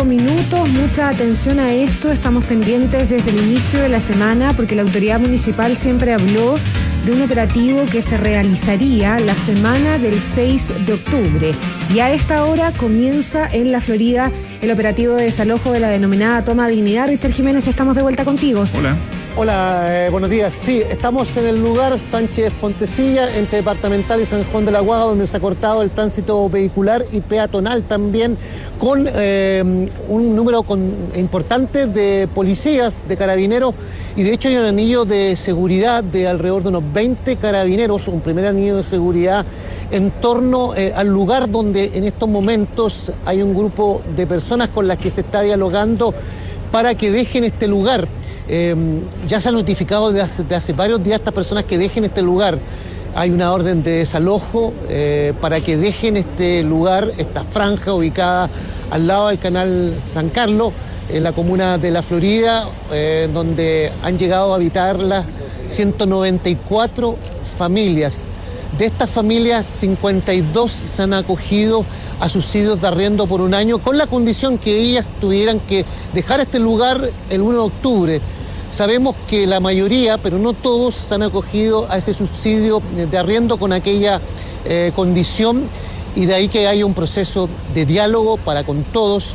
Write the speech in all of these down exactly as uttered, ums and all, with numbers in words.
Minutos, mucha atención a esto, estamos pendientes desde el inicio de la semana porque la autoridad municipal siempre habló de un operativo que se realizaría la semana del seis de octubre y a esta hora comienza en la Florida el operativo de desalojo de la denominada Toma Dignidad. Richter Jiménez, estamos de vuelta contigo. Hola. Hola, eh, buenos días. Sí, estamos en el lugar Sánchez Fontecilla, entre Departamental y San Juan de la Aguada, donde se ha cortado el tránsito vehicular y peatonal también, con eh, un número con, importante de policías, de carabineros, y de hecho hay un anillo de seguridad de alrededor de unos veinte carabineros, un primer anillo de seguridad en torno eh, al lugar donde en estos momentos hay un grupo de personas con las que se está dialogando para que dejen este lugar. Eh, ya se ha notificado de hace, de hace varios días a estas personas que dejen este lugar. Hay una orden de desalojo eh, para que dejen este lugar, esta franja ubicada al lado del canal San Carlos, en la comuna de La Florida, eh, donde han llegado a habitar las ciento noventa y cuatro familias. De estas familias, cincuenta y dos se han acogido a subsidios de arriendo por un año, con la condición que ellas tuvieran que dejar este lugar el uno de octubre. Sabemos que la mayoría, pero no todos, se han acogido a ese subsidio de arriendo con aquella eh, condición, y de ahí que haya un proceso de diálogo para con todos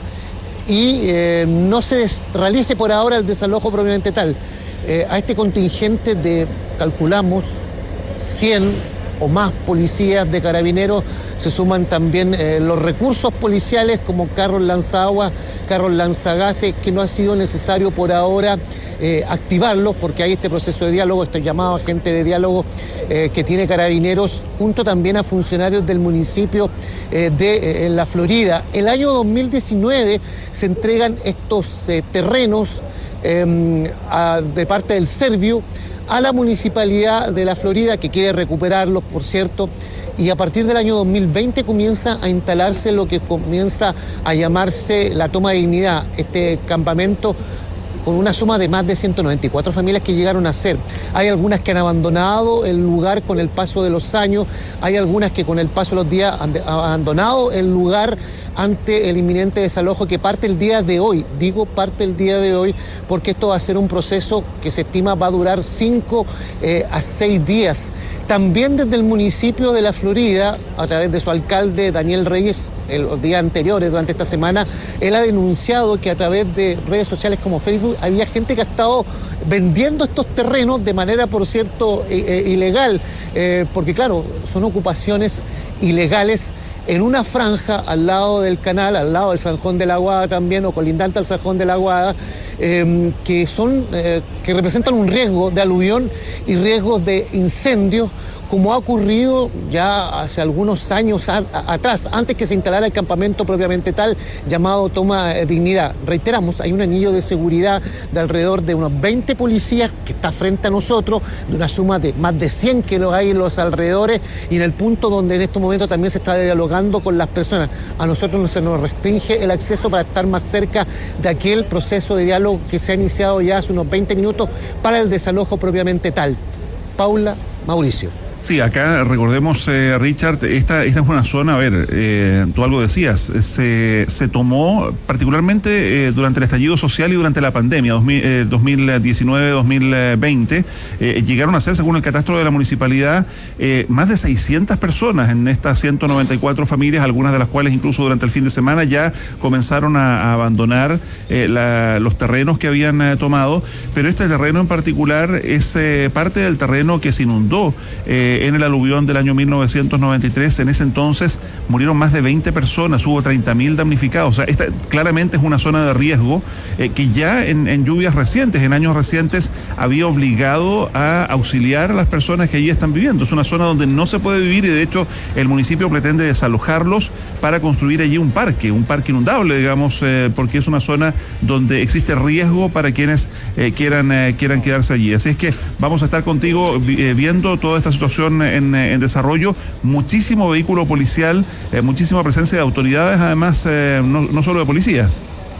y eh, no se des- realice por ahora el desalojo propiamente tal. Eh, a este contingente de, calculamos, cien o más policías de carabineros, se suman también eh, los recursos policiales como carros lanzaagua, carros lanzagases, que no ha sido necesario por ahora eh, activarlos porque hay este proceso de diálogo, este llamado agente de diálogo eh, que tiene carabineros, junto también a funcionarios del municipio eh, de eh, La Florida. El año dos mil diecinueve se entregan estos eh, terrenos eh, a, de parte del Serviu a la Municipalidad de La Florida, que quiere recuperarlos, por cierto, y a partir del año dos mil veinte comienza a instalarse lo que comienza a llamarse la Toma de Dignidad, este campamento con una suma de más de ciento noventa y cuatro familias que llegaron a ser. Hay algunas que han abandonado el lugar con el paso de los años, hay algunas que con el paso de los días han abandonado el lugar ante el inminente desalojo que parte el día de hoy. Digo parte el día de hoy porque esto va a ser un proceso que se estima va a durar cinco eh, a seis días. También desde el municipio de La Florida, a través de su alcalde Daniel Reyes, el día anteriores, durante esta semana, él ha denunciado que a través de redes sociales como Facebook había gente que ha estado vendiendo estos terrenos de manera, por cierto, eh, eh, ilegal, eh, porque claro, son ocupaciones ilegales en una franja al lado del canal, al lado del San Juan de la Aguada también, o colindante al San Juan de la Aguada, eh, que son, eh, que representan un riesgo de aluvión y riesgos de incendios, como ha ocurrido ya hace algunos años a, a, atrás, antes que se instalara el campamento propiamente tal, llamado Toma Dignidad. Reiteramos, hay un anillo de seguridad de alrededor de unos veinte policías que está frente a nosotros, de una suma de más de cien que los hay en los alrededores, y en el punto donde en estos momentos también se está dialogando con las personas. A nosotros no se nos restringe el acceso para estar más cerca de aquel proceso de diálogo que se ha iniciado ya hace unos veinte minutos para el desalojo propiamente tal. Paula, Mauricio. Sí, acá recordemos, eh, Richard, esta, esta es una zona, a ver, eh, tú algo decías, se, se tomó particularmente eh, durante el estallido social y durante la pandemia, dos mil, eh, dos mil diecinueve dos mil veinte, eh, llegaron a ser, según el catastro de la municipalidad, eh, más de seiscientas personas en estas ciento noventa y cuatro familias, algunas de las cuales incluso durante el fin de semana ya comenzaron a, a abandonar eh, la, los terrenos que habían eh, tomado, pero este terreno en particular es eh, parte del terreno que se inundó eh, en el aluvión del año mil novecientos noventa y tres. En ese entonces murieron más de veinte personas, hubo treinta mil damnificados. O sea, esta claramente es una zona de riesgo eh, que ya en, en lluvias recientes, en años recientes, había obligado a auxiliar a las personas que allí están viviendo. Es una zona donde no se puede vivir y de hecho el municipio pretende desalojarlos para construir allí un parque, un parque inundable, digamos, eh, porque es una zona donde existe riesgo para quienes eh, quieran, eh, quieran quedarse allí. Así es que vamos a estar contigo eh, viendo toda esta situación En, en desarrollo, muchísimo vehículo policial, eh, muchísima presencia de autoridades, además, eh, no, no solo de policías.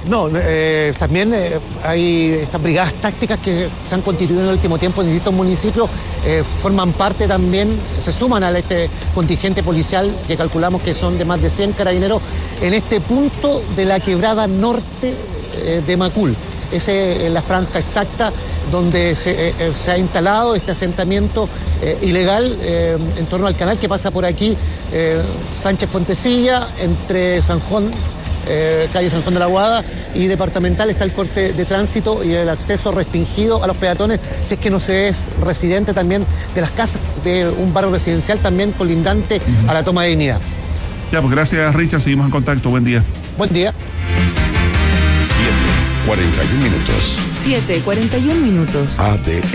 No, eh, también eh, hay estas brigadas tácticas que se han constituido en el último tiempo en distintos municipios, eh, forman parte también, se suman a este contingente policial que calculamos que son de más de cien carabineros en este punto de la quebrada norte eh, de Macul. Esa es la franja exacta donde se, eh, se ha instalado este asentamiento eh, ilegal eh, en torno al canal que pasa por aquí, eh, Sánchez Fontecilla, entre San Juan, Eh, calle San Juan de la Aguada y Departamental. Está el corte de tránsito y el acceso restringido a los peatones si es que no se es residente también de las casas de un barrio residencial también colindante uh-huh. a la Toma de Dignidad. Ya, pues gracias, Richard, seguimos en contacto, buen día. Buen día. siete cuarenta y un minutos. siete cuarenta y un minutos. A D